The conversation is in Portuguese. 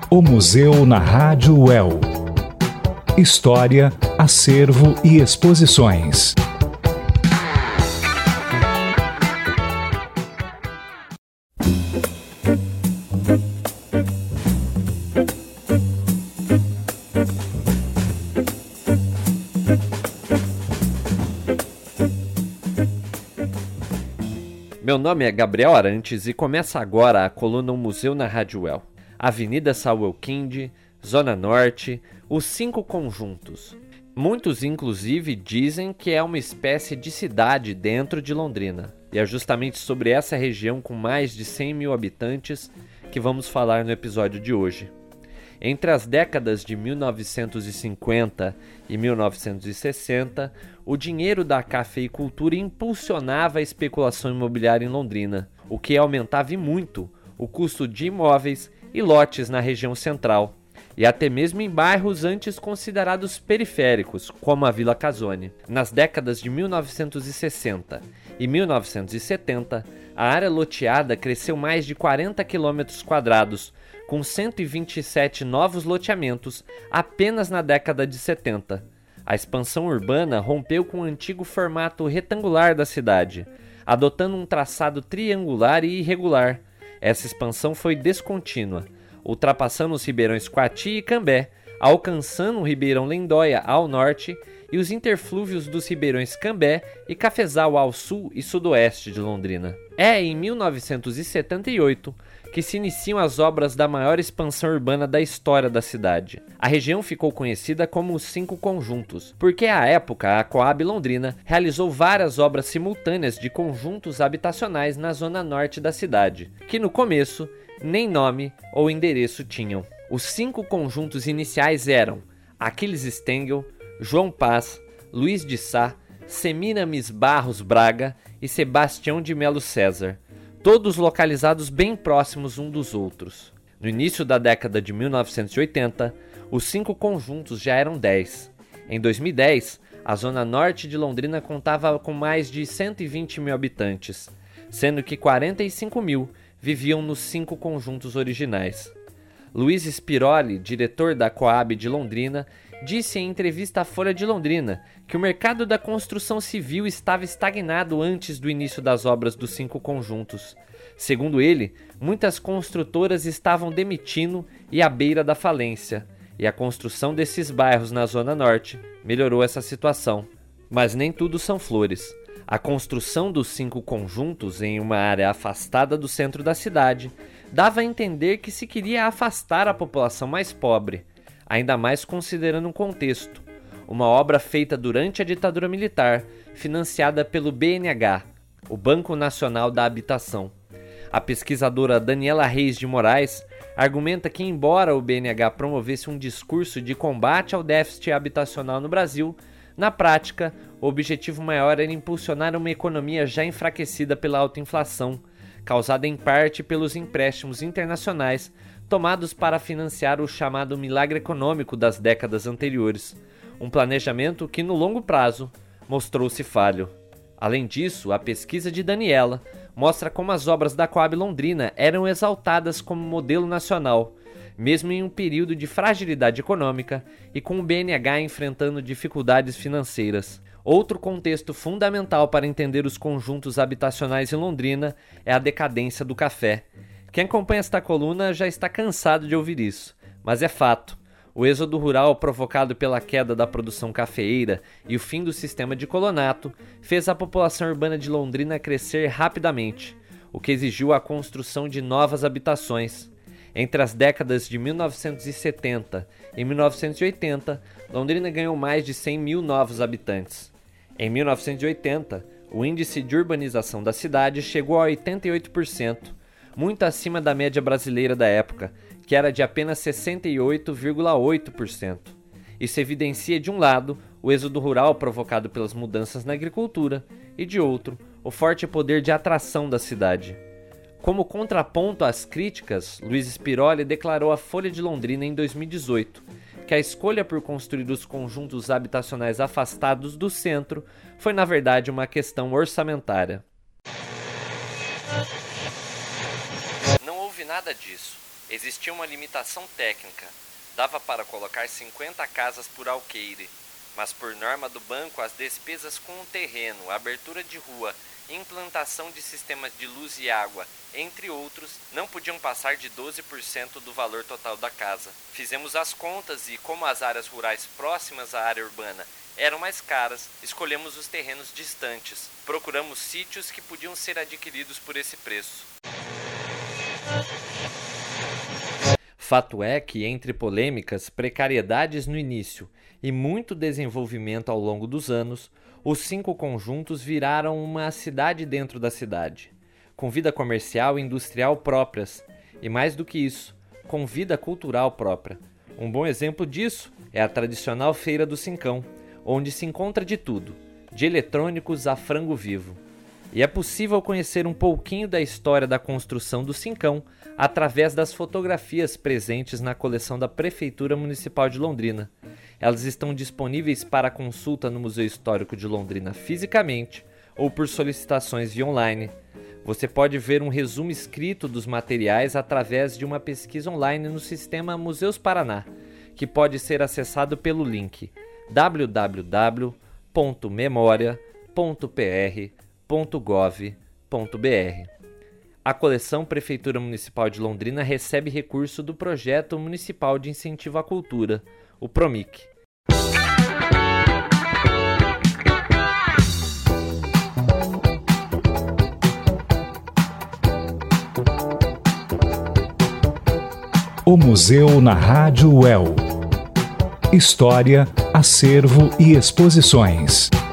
O Museu na Rádio UEL. História, acervo e exposições. Meu nome é Gabriel Arantes e começa agora a coluna O Museu na Rádio UEL. Avenida Samuel Kinde, Zona Norte, os 5 conjuntos. Muitos, inclusive, dizem que é uma espécie de cidade dentro de Londrina. E é justamente sobre essa região com mais de 100 mil habitantes que vamos falar no episódio de hoje. Entre as décadas de 1950 e 1960, o dinheiro da cafeicultura impulsionava a especulação imobiliária em Londrina, o que aumentava e muito o custo de imóveis e lotes na região central, e até mesmo em bairros antes considerados periféricos, como a Vila Casone. Nas décadas de 1960 e 1970, a área loteada cresceu mais de 40 km², com 127 novos loteamentos apenas na década de 70. A expansão urbana rompeu com o antigo formato retangular da cidade, adotando um traçado triangular e irregular. Essa expansão foi descontínua, ultrapassando os ribeirões Coati e Cambé, alcançando o ribeirão Lendóia ao norte e os interflúvios dos ribeirões Cambé e Cafezal ao sul e sudoeste de Londrina. É em 1978 que se iniciam as obras da maior expansão urbana da história da cidade. A região ficou conhecida como os 5 conjuntos, porque à época a Coab Londrina realizou várias obras simultâneas de conjuntos habitacionais na zona norte da cidade, que no começo nem nome ou endereço tinham. Os 5 conjuntos iniciais eram Aquiles Stengel, João Paz, Luiz de Sá, Semiramis Barros Braga e Sebastião de Melo César, todos localizados bem próximos um dos outros. No início da década de 1980, os 5 conjuntos já eram 10. Em 2010, a zona norte de Londrina contava com mais de 120 mil habitantes, sendo que 45 mil viviam nos 5 conjuntos originais. Luiz Spiroli, diretor da Coab de Londrina, disse em entrevista à Folha de Londrina que o mercado da construção civil estava estagnado antes do início das obras dos 5 conjuntos. Segundo ele, muitas construtoras estavam demitindo e à beira da falência, e a construção desses bairros na Zona Norte melhorou essa situação. Mas nem tudo são flores. A construção dos 5 conjuntos em uma área afastada do centro da cidade dava a entender que se queria afastar a população mais pobre, ainda mais considerando o contexto. Uma obra feita durante a ditadura militar, financiada pelo BNH, o Banco Nacional da Habitação. A pesquisadora Daniela Reis de Moraes argumenta que, embora o BNH promovesse um discurso de combate ao déficit habitacional no Brasil, na prática, o objetivo maior era impulsionar uma economia já enfraquecida pela alta inflação, causada em parte pelos empréstimos internacionais tomados para financiar o chamado milagre econômico das décadas anteriores, um planejamento que, no longo prazo, mostrou-se falho. Além disso, a pesquisa de Daniela mostra como as obras da Coab Londrina eram exaltadas como modelo nacional, mesmo em um período de fragilidade econômica e com o BNH enfrentando dificuldades financeiras. Outro contexto fundamental para entender os conjuntos habitacionais em Londrina é a decadência do café. Quem acompanha esta coluna já está cansado de ouvir isso, mas é fato. O êxodo rural provocado pela queda da produção cafeeira e o fim do sistema de colonato fez a população urbana de Londrina crescer rapidamente, o que exigiu a construção de novas habitações. Entre as décadas de 1970 e 1980, Londrina ganhou mais de 100 mil novos habitantes. Em 1980, o índice de urbanização da cidade chegou a 88%, muito acima da média brasileira da época, que era de apenas 68,8%. Isso evidencia, de um lado, o êxodo rural provocado pelas mudanças na agricultura e, de outro, o forte poder de atração da cidade. Como contraponto às críticas, Luiz Spiroli declarou à Folha de Londrina em 2018 que a escolha por construir os conjuntos habitacionais afastados do centro foi, na verdade, uma questão orçamentária. Não houve nada disso. Existia uma limitação técnica. Dava para colocar 50 casas por alqueire, mas por norma do banco as despesas com o terreno, abertura de rua, implantação de sistemas de luz e água, entre outros, não podiam passar de 12% do valor total da casa. Fizemos as contas e, como as áreas rurais próximas à área urbana eram mais caras, escolhemos os terrenos distantes. Procuramos sítios que podiam ser adquiridos por esse preço. Fato é que, entre polêmicas, precariedades no início e muito desenvolvimento ao longo dos anos, os 5 conjuntos viraram uma cidade dentro da cidade, com vida comercial e industrial próprias, e mais do que isso, com vida cultural própria. Um bom exemplo disso é a tradicional Feira do Cincão, onde se encontra de tudo, de eletrônicos a frango vivo. E é possível conhecer um pouquinho da história da construção do Cincão através das fotografias presentes na coleção da Prefeitura Municipal de Londrina. Elas estão disponíveis para consulta no Museu Histórico de Londrina fisicamente ou por solicitações via online. Você pode ver um resumo escrito dos materiais através de uma pesquisa online no sistema Museus Paraná, que pode ser acessado pelo link www.memoria.pr.gov.br. A coleção Prefeitura Municipal de Londrina recebe recurso do Projeto Municipal de Incentivo à Cultura, o PROMIC. O Museu na Rádio UEL. História, acervo e exposições.